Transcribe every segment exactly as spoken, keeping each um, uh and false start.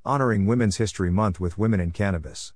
Honoring Women's History Month with Women in Cannabis.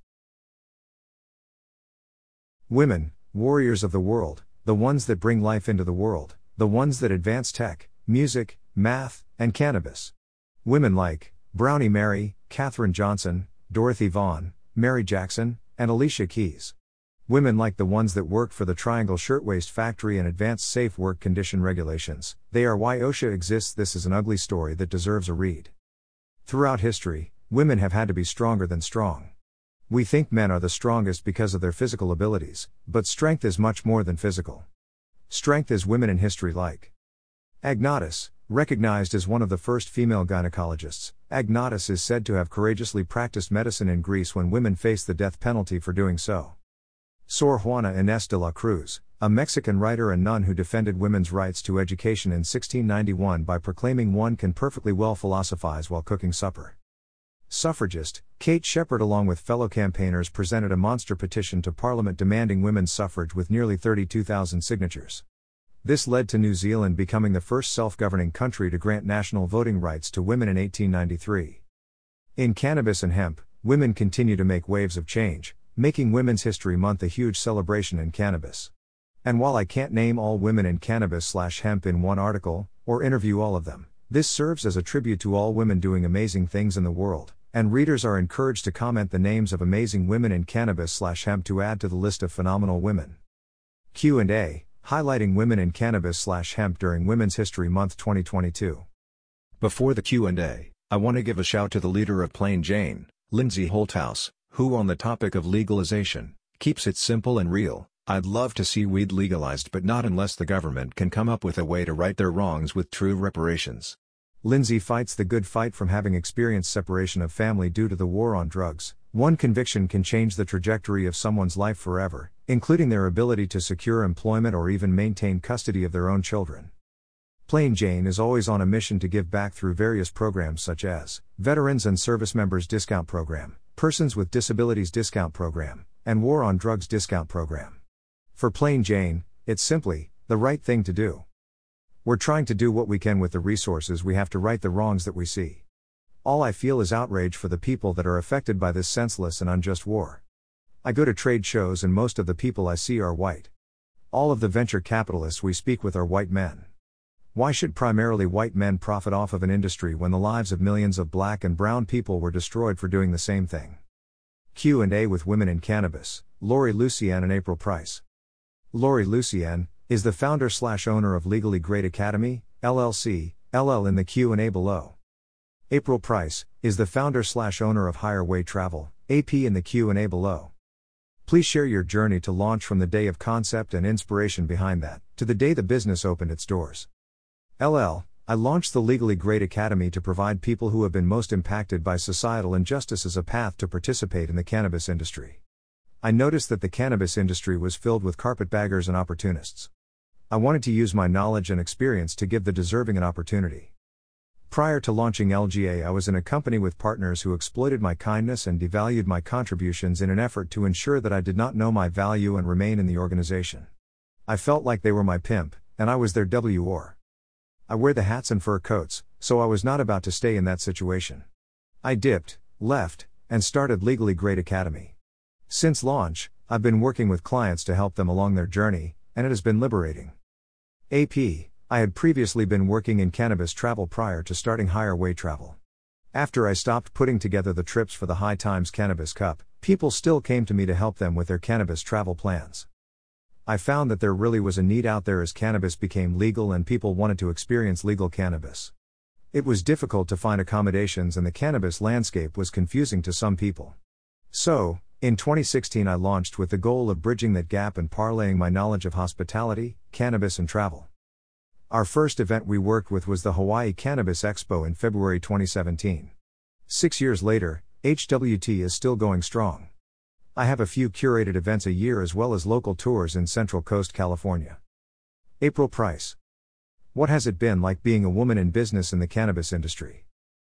Women, warriors of the world, the ones that bring life into the world, the ones that advance tech, music, math, and cannabis. Women like Brownie Mary, Katherine Johnson, Dorothy Vaughan, Mary Jackson, and Alicia Keys. Women like the ones that worked for the Triangle Shirtwaist Factory and advanced safe work condition regulations. They are why OSHA exists. This is an ugly story that deserves a read. Throughout history, women have had to be stronger than strong. We think men are the strongest because of their physical abilities, but strength is much more than physical. Strength is women in history like Agnotis, recognized as one of the first female gynecologists. Agnotis is said to have courageously practiced medicine in Greece when women faced the death penalty for doing so. Sor Juana Inés de la Cruz, a Mexican writer and nun who defended women's rights to education in sixteen ninety-one by proclaiming one can perfectly well philosophize while cooking supper. Suffragist, Kate Sheppard along with fellow campaigners presented a monster petition to Parliament demanding women's suffrage with nearly thirty-two thousand signatures. This led to New Zealand becoming the first self-governing country to grant national voting rights to women in eighteen ninety-three. In cannabis and hemp, women continue to make waves of change, making Women's History Month a huge celebration in cannabis. And while I can't name all women in cannabis slash hemp in one article, or interview all of them, this serves as a tribute to all women doing amazing things in the world, and readers are encouraged to comment the names of amazing women in cannabis slash hemp to add to the list of phenomenal women. Q and A, highlighting women in cannabis slash hemp during Women's History Month twenty twenty-two. Before the Q and A, I want to give a shout to the leader of Plain Jane, Lindsay Holthouse, who on the topic of legalization, keeps it simple and real. I'd love to see weed legalized but not unless the government can come up with a way to right their wrongs with true reparations. Lindsay fights the good fight from having experienced separation of family due to the war on drugs. One conviction can change the trajectory of someone's life forever, including their ability to secure employment or even maintain custody of their own children. Plain Jane is always on a mission to give back through various programs such as Veterans and Service Members Discount Program, Persons with Disabilities Discount Program, and War on Drugs Discount Program. For Plain Jane, it's simply the right thing to do. We're trying to do what we can with the resources we have to right the wrongs that we see. All I feel is outrage for the people that are affected by this senseless and unjust war. I go to trade shows and most of the people I see are white. All of the venture capitalists we speak with are white men. Why should primarily white men profit off of an industry when the lives of millions of black and brown people were destroyed for doing the same thing? Q and A with Women in Cannabis, Lori Lucien and April Price. Lori Lucien is the founder slash owner of Legally Great Academy, L L C, L L in the Q and A below. April Price is the founder slash owner of Higher Way Travel, A P in the Q and A below. Please share your journey to launch from the day of concept and inspiration behind that, to the day the business opened its doors. L L, I launched the Legally Great Academy to provide people who have been most impacted by societal injustices a path to participate in the cannabis industry. I noticed that the cannabis industry was filled with carpetbaggers and opportunists. I wanted to use my knowledge and experience to give the deserving an opportunity. Prior to launching L G A, I was in a company with partners who exploited my kindness and devalued my contributions in an effort to ensure that I did not know my value and remain in the organization. I felt like they were my pimp, and I was their W O R. I wear the hats and fur coats, so I was not about to stay in that situation. I dipped, left, and started Legally Great Academy. Since launch, I've been working with clients to help them along their journey, and it has been liberating. A P, I had previously been working in cannabis travel prior to starting Higher Way Travel. After I stopped putting together the trips for the High Times Cannabis Cup, people still came to me to help them with their cannabis travel plans. I found that there really was a need out there as cannabis became legal and people wanted to experience legal cannabis. It was difficult to find accommodations and the cannabis landscape was confusing to some people. So, in twenty sixteen I launched with the goal of bridging that gap and parlaying my knowledge of hospitality, cannabis and travel. Our first event we worked with was the Hawaii Cannabis Expo in February twenty seventeen. Six years later, H W T is still going strong. I have a few curated events a year as well as local tours in Central Coast, California. April Price. What has it been like being a woman in business in the cannabis industry?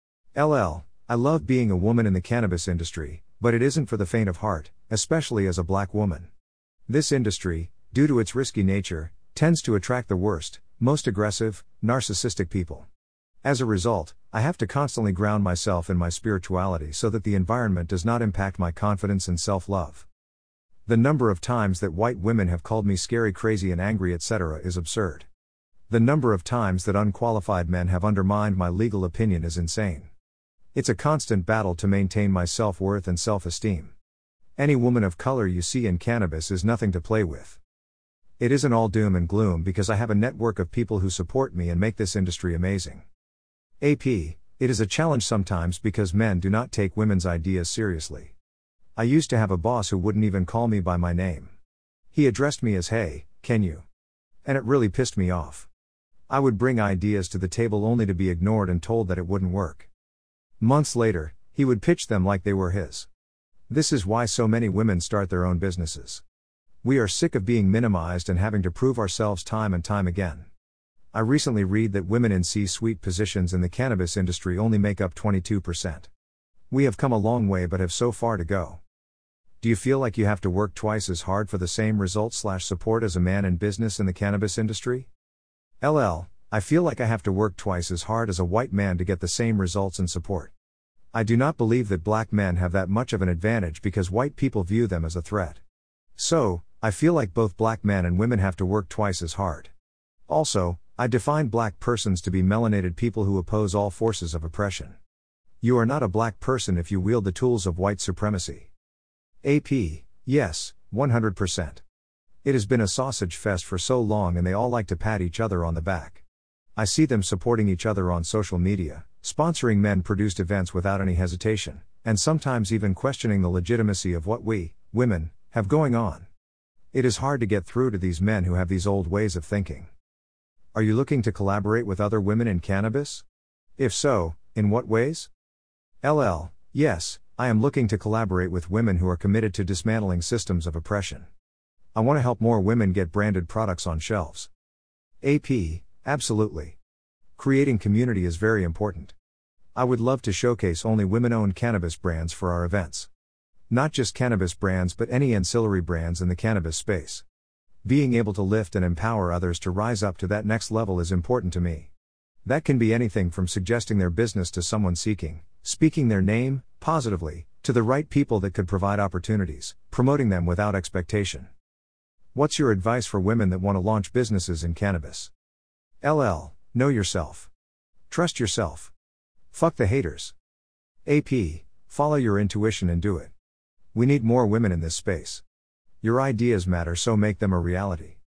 L L, I love being a woman in the cannabis industry, but it isn't for the faint of heart, especially as a black woman. This industry, due to its risky nature, tends to attract the worst, most aggressive, narcissistic people. As a result, I have to constantly ground myself in my spirituality so that the environment does not impact my confidence and self-love. The number of times that white women have called me scary, crazy and angry et cetera is absurd. The number of times that unqualified men have undermined my legal opinion is insane. It's a constant battle to maintain my self-worth and self-esteem. Any woman of color you see in cannabis is nothing to play with. It isn't all doom and gloom because I have a network of people who support me and make this industry amazing. A P, it is a challenge sometimes because men do not take women's ideas seriously. I used to have a boss who wouldn't even call me by my name. He addressed me as "Hey, can you?" And it really pissed me off. I would bring ideas to the table only to be ignored and told that it wouldn't work. Months later, he would pitch them like they were his. This is why so many women start their own businesses. We are sick of being minimized and having to prove ourselves time and time again. I recently read that women in C-suite positions in the cannabis industry only make up twenty-two percent. We have come a long way but have so far to go. Do you feel like you have to work twice as hard for the same results slash support as a man in business in the cannabis industry? L L, I feel like I have to work twice as hard as a white man to get the same results and support. I do not believe that black men have that much of an advantage because white people view them as a threat. So, I feel like both black men and women have to work twice as hard. Also, I define black persons to be melanated people who oppose all forces of oppression. You are not a black person if you wield the tools of white supremacy. A P, yes, one hundred percent. It has been a sausage fest for so long and they all like to pat each other on the back. I see them supporting each other on social media, sponsoring men-produced events without any hesitation, and sometimes even questioning the legitimacy of what we, women, have going on. It is hard to get through to these men who have these old ways of thinking. Are you looking to collaborate with other women in cannabis? If so, in what ways? L L, yes, I am looking to collaborate with women who are committed to dismantling systems of oppression. I want to help more women get branded products on shelves. A P, absolutely. Creating community is very important. I would love to showcase only women-owned cannabis brands for our events. Not just cannabis brands but any ancillary brands in the cannabis space. Being able to lift and empower others to rise up to that next level is important to me. That can be anything from suggesting their business to someone seeking, speaking their name, positively, to the right people that could provide opportunities, promoting them without expectation. What's your advice for women that want to launch businesses in cannabis? L L, know yourself. Trust yourself. Fuck the haters. A P, follow your intuition and do it. We need more women in this space. Your ideas matter, so make them a reality.